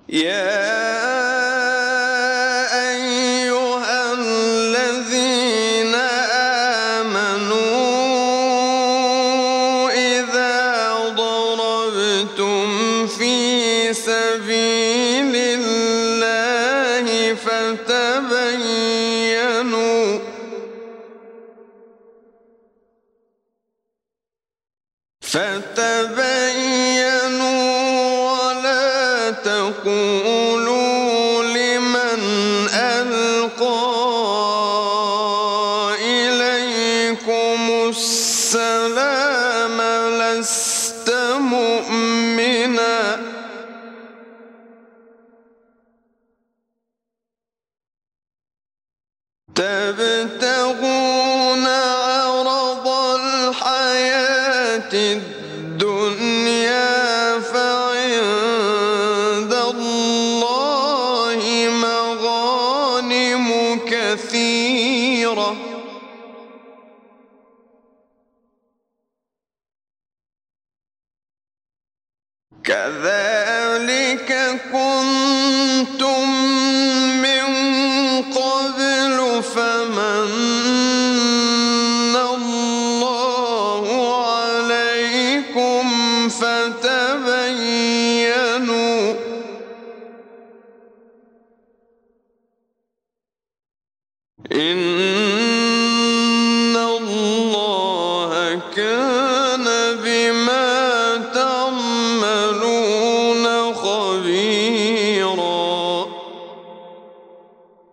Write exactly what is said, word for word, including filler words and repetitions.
يا أيها الذين آمنوا إذا ضربتم في سبيل الله فتبينوا فتبينوا ولا تقولوا لمن ألقى إليكم السلام لست مؤمنا تبتغون عرض الحياة الدنيا فعند الله مغانم كثيرة كذلك كنتم من قبل فمن الله عليكم فتبينوا إن